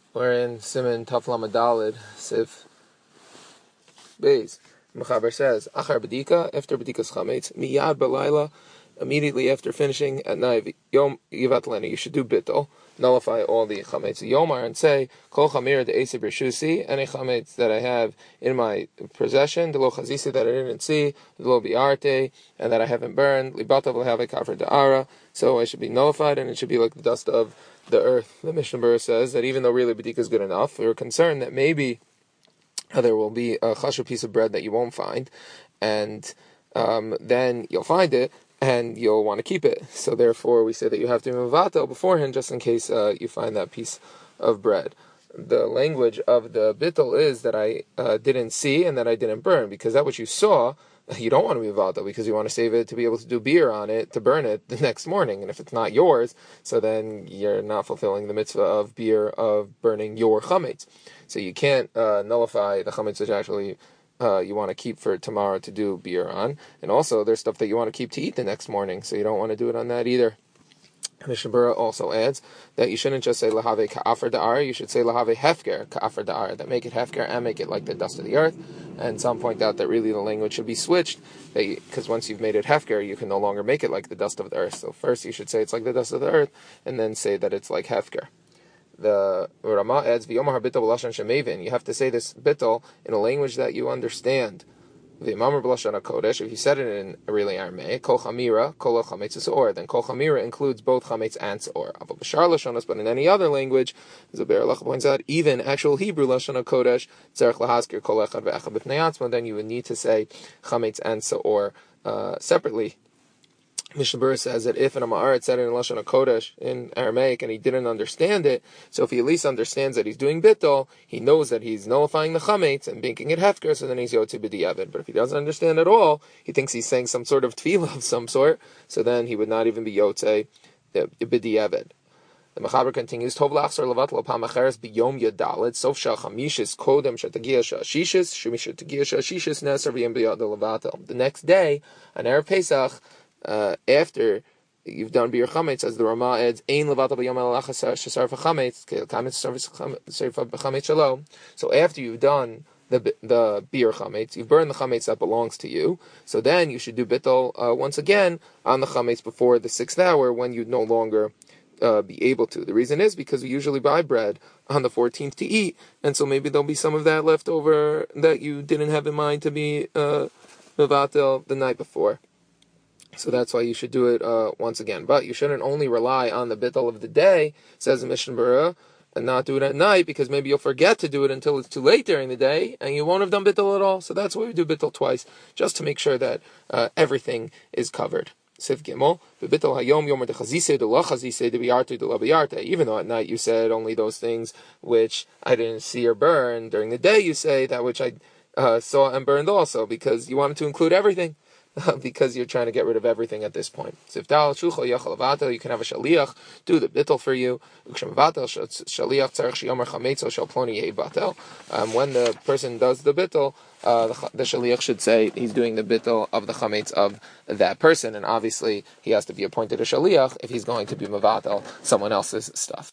We're in Siman Taf Lamed Daled, Sif Beis. Mechaber says, Achar B'dika, after B'dika's Chametz, Miyad B'layla, immediately after finishing at night, Yom Yivat Lena, you should do Bittul, nullify all the Chametz Yomar, and say, Kol Chamir de Esib Rishusi, any Chametz that I have in my possession, the Lo Chazisi that I didn't see, the Lo Biarte, and that I haven't burned, Libata V'lehave Kafir Da'ara, so I should be nullified, and it should be like the dust of the earth. The Mishnah Berurah says that even though really B'dika is good enough, we were concerned that maybe there will be a chashuv piece of bread that you won't find, and then you'll find it, and you'll want to keep it. So therefore, we say that you have to mevatel beforehand, just in case you find that piece of bread. The language of the bittul is that I didn't see and that I didn't burn, because that which you saw, you don't want to be mevatel, because you want to save it to be able to do beer on it, to burn it the next morning. And if it's not yours, so then you're not fulfilling the mitzvah of beer, of burning your chametz. So you can't nullify the chametz which actually you want to keep for tomorrow to do beer on. And also, there's stuff that you want to keep to eat the next morning, so you don't want to do it on that either. Mishnah Berurah also adds that you shouldn't just say lahave ka'afar da'ar, you should say lahave hefker ka'afar da'ar, that make it hefker and make it like the dust of the earth. And some point out that really the language should be switched, because once you've made it hefker, you can no longer make it like the dust of the earth. So first you should say it's like the dust of the earth, and then say that it's like hefker. The Rama adds, V'yomar bittul b'lashon shemevin, you have to say this bittul in a language that you understand. V'yomar b'lashon HaKodesh, if you said it in really Aramaic, kol chamira, kol chametz se'or, then kol chamira includes both chametz and se'or. Aval b'shar lashonos, but in any other language, as the Be'er Halacha points out, even actual Hebrew lashon HaKodesh, tzarech lahaskir kol echad ve'echad b'fnei atzmo, then you would need to say chametz and se'or separately. Mishnah Berurah says that if an Ama'aret said it in Lashon HaKodesh, in Aramaic, and he didn't understand it, so if he at least understands that he's doing bittul, he knows that he's nullifying the chametz and making it hefker, so then he's yotze b'diavad. But if he doesn't understand at all, he thinks he's saying some sort of tefillah of some sort, so then he would not even be yotze b'diavad. The Mechaber continues, Tov lachzor levatel apam acheres b'yom yadalet, sof shah chamishis kodem shetagia shah shishis, shumisha tagia shah shishis neser v'yem b'yad levatel. The next day, on Erev Pesach, after you've done beer chametz, as the Rama adds, ein levatel b'yom elachas shesarfa chametz, kametz sarfa b'chametz shalom. So after you've done the beer chametz, you've burned the chametz that belongs to you, so then you should do bittul once again on the chametz before the 6th hour, when you no longer be able to. The reason is because we usually buy bread on the 14th to eat, and so maybe there'll be some of that left over that you didn't have in mind to be mevatel the night before. So that's why you should do it once again. But you shouldn't only rely on the bittul of the day, says the Mishnah Berurah, and not do it at night, because maybe you'll forget to do it until it's too late during the day, and you won't have done bittul at all. So that's why we do bittul twice, just to make sure that everything is covered. Sif Gimel, B'bittul hayom yomer dechazise de lo chazise de biyarte de lo biyarte. Even though at night you said only those things which I didn't see or burn, during the day you say that which I saw and burned also, because you wanted to include everything. Because you're trying to get rid of everything at this point. So if you can have a shaliach do the bittul for you. When the person does the bittul, the shaliach should say he's doing the bittul of the chametz of that person, and obviously he has to be appointed a shaliach if he's going to be mevatel someone else's stuff.